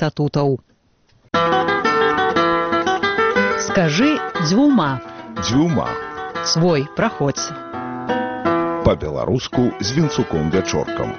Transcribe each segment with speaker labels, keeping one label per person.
Speaker 1: статутаў. Скажы дзвюма.
Speaker 2: Дзвюма.
Speaker 1: Свой, праходзь.
Speaker 2: Па-беларуску з вінцуком-вячоркам.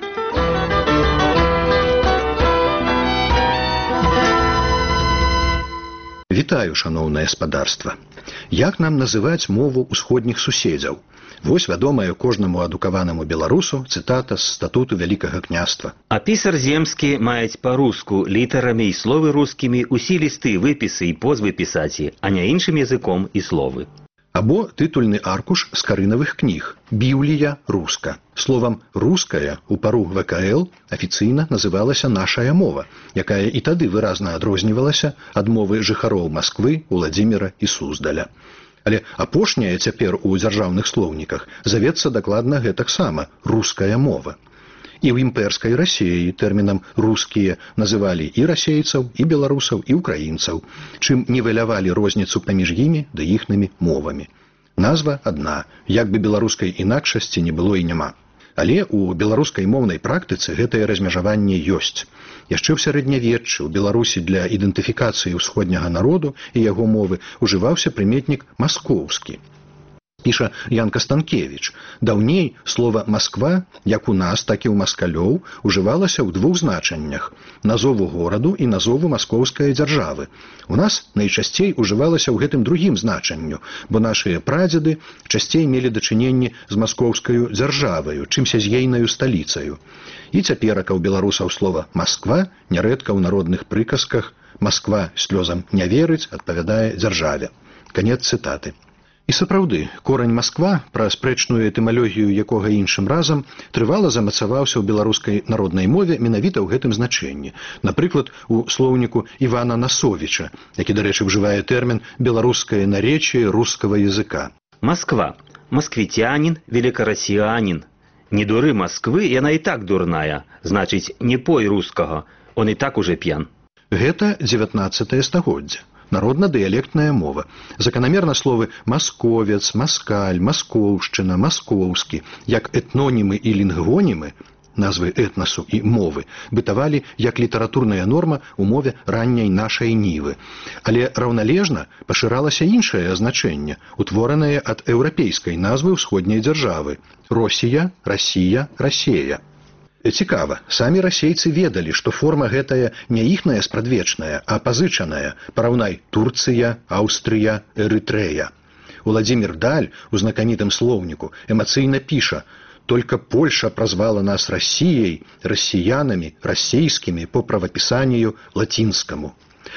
Speaker 3: Вітаю, шаноўнае спадарства. Як нам называць мову ўсходніх суседзяў? Вось вядомая кожнаму адукаванаму беларусу цытата з статуту Вялікага княства.
Speaker 4: А пісар земскі маюць па-руску літарамі і словы рускімі усе лісты, выпісы і позвы пісаці, а не іншым языком і словы.
Speaker 3: Або тытульны аркуш з карынавых кніг «Біблія руска». Словам «руская» у пару ВКЛ афіцыйна называлася «нашая мова», якая і тады выразна адрознівалася ад мовы жыхароў Масквы, Уладзіміра і Суздаля. Але апошняя цяпер у дзяржаўных слоўніках завецца дакладна гэтаксама «руская мова». І ў імперскай Расіі тэрмінам «рускія» называлі і расейцаў, і беларусаў, і ўкраінцаў, чым нівелявалі розніцу паміж імі ды іхнымі мовамі. Назва адна, як бы беларускай інакшасці не было і няма. Але ў беларускай моўнай практыцы гэтае размежаванне ёсць. Яшчэ ў сярэднявеччы ў Беларусі для ідэнтыфікацыі ўсходняга народу і яго мовы ўжываўся прыметнік «маскоўскі». Піша Ян Кастанкевіч. Даўней слова «Масква», як у нас, так і ў маскалёў, ужывалася ў двух значаннях – назову гораду і назову маскоўскай дзяржавы. У нас найчасцей ужывалася ў гэтым другім значанню, бо нашыя прадзеды часцей мелі дачыненні з маскоўскаю дзяржаваю, чымся з ейнаю сталіцаю. І цяперака ў беларусаў слова «Масква» нярэдка ў народных прыказках «Масква слёзам не верыць» адпавядае дзяржаве. Канец цытаты. І сапраўды, корань «Масква», пра спрэчную этымалогію якога іншым разам, трывала замацаваўся ў беларускай народнай мове менавіта ў гэтым значэнні. Напрыклад, у слоўніку Івана Насовіча, які, дарэчы, ўжывае тэрмін «беларускае наречие рускага языка».
Speaker 4: Москва. Москвитянин, великороссиянин. Не дуры Москвы, яна і так дурная. Значыць, не пой рускага, он і так уже п'ян.
Speaker 3: Гэта 19 стагоддзе. Народна-дыялектная мова. Заканамерна словы «масковец», «маскаль», «маскоўшчына», «маскоўскі», як этнонімы і лінгвонімы, назвы этнасу і мовы, бытавалі як літаратурная норма ў мове ранняй нашай нівы. Але раўналежна пашыралася іншае азначэнне, утворанае ад еўрапейскай назвы ўсходняй дзяржавы – Росія, Расія, Расея. Цікава, самі расейцы ведалі, што форма гэтая не іхная спрадвечная, а пазычаная. Параўнай Турцыя, Аўстрыя, Эрытрэя. Уладзімір Даль у знакамітым слоўніку эмацыйна піша: «Только Польша прозвала нас Россией, россиянами, расейскими по правописанию латинскому».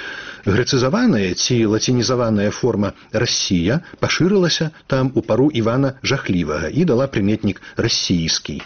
Speaker 3: Грэцызаваная ці лацінізаваная форма «Россия» пашырылася там у пару Івана Жахлівага і дала прыметнік «расійскі».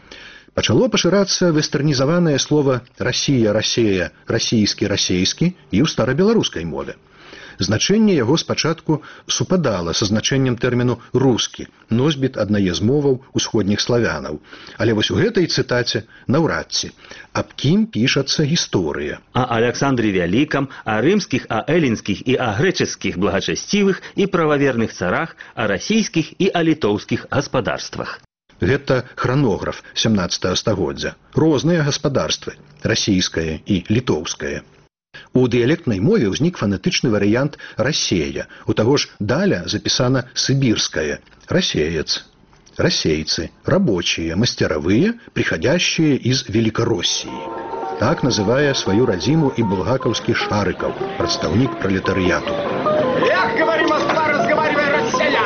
Speaker 3: Пачало пашырацца вестэрнізаванае слова «Расія», «Расея», «расійскі», «расейскі» і ў старабеларускай мове. Значэнне яго спачатку супадала са значэннем тэрміну «рускі», носьбіт аднае з моваў усходніх славянаў. Але вось у гэтай цытаце наўрад ці. Аб кім пішацца гісторыя?
Speaker 4: О Александре Вялікам, о рымскіх, о эллінскіх і о грэчаскіх благачасцівых і прававерных царах, о расійскіх і о літоўскіх гаспадарствах.
Speaker 3: Гэта хранограф 17 стагоддзя. Розныя гаспадарствы – расійскае і літоўскае. У дыялектнай мове ўзнік фанетычны варыянт «расея». У таго ж Даля запісана «сыбірскае» – «расеец». Расейцы – рабочие, мастеровые, приходящие из Великороссии. Так называе сваю радзіму і булгакаўскі Шарыкаў, прадстаўнік пролетарыяту.
Speaker 5: Эх, говори, Москва, разговаривай, Россия!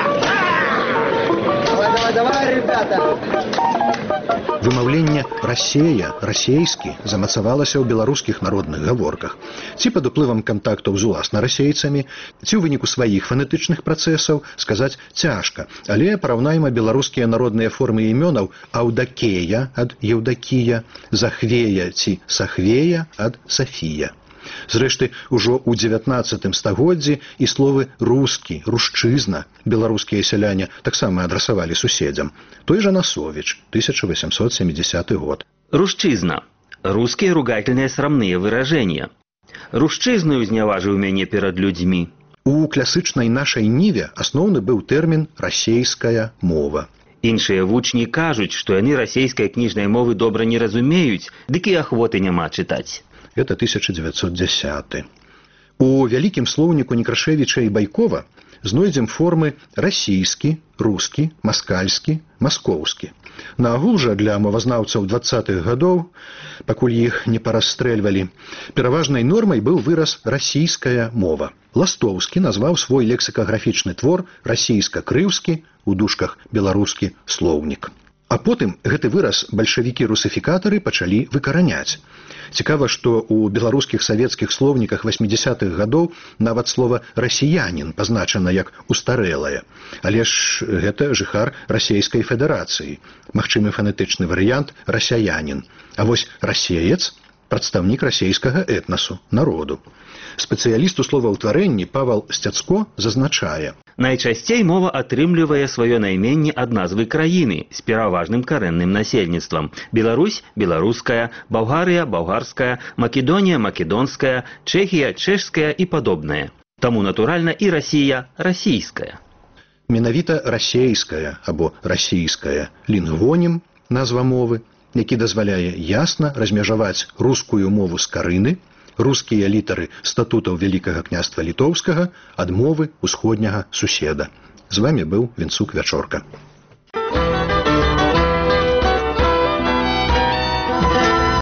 Speaker 5: Давай, ребята!
Speaker 3: Вымаўленне «расея», «расейскі» замацавалася ў беларускіх народных гаворках. Ці пад уплывам кантактаў з уласна расейцамі, ці ў выніку сваіх фанетычных працэсаў сказаць цяжка. Але параўнайма беларускія народныя формы імёнаў «Аўдакея» ад «Еўдакія», «Захвея» ці «Сахвея» ад «Сафія». Зрэшты, ужо ў 19 стагоддзі і словы «рускі», «рушчызна» беларускія сяляне таксама адрасавалі суседзям. Той жа Насовіч, 1870 год.
Speaker 4: Рушчызна. Русские ругательные срамные выражения. Рушчызну узняважыў мяне перад людзьмі.
Speaker 3: У класычнай нашай ніве асноўны быў тэрмін «расейская мова».
Speaker 4: Іншыя вучні кажуць, што яны расейскай кніжнай мовы добра не разумеюць, дык і ахвоты няма чытаць.
Speaker 3: это 1910. У вялікім слоўніку Некрашевіча і Байкова знойдзем формы расійскі, рускі, маскальскі, маскоўскі. Наагул жа для мовазнаўцаў 20-х гадоў, пакуль іх не парасстрэльвалі, пераважнай нормай быў выраз расійская мова. Ластоўскі назваў свой лексікаграфічны твор расійска-крыўскі, у дужках беларускі слоўнік. А потым гэты выраз бальшавікі-русіфікатары пачалі выкараняць. Цікава, што ў беларускіх савецкіх слоўніках 80-х гадоў нават слова «расіянін» пазначана як устарэлае. Але ж гэта жыхар Расейскай Федэрацыі. Магчымы фанетычны варыянт «расяянін». А вось «расеец» – прадстаўнік расейскага этнасу, народу. Спецыяліст у словаўтварэнні Павал Сцяцко зазначае:
Speaker 4: Найчасцей мова атрымлівае сваё найменне ад назвы краіны з пераважным карэнным насельніцтвам. Беларусь – беларуская, Балгарыя – балгарская, Македонія – македонская, Чэхія – чэшская і падобнае. Таму, натуральна, і Расія – расійская.
Speaker 3: Менавіта расейская або расійская лінгвонім, назва мовы, які дазваляе ясна размежаваць рускую мову з карыны, рускія літары статутаў Вялікага княства Літоўскага ад мовы ўсходняга суседа. З вамі быў Вінцук Вячорка.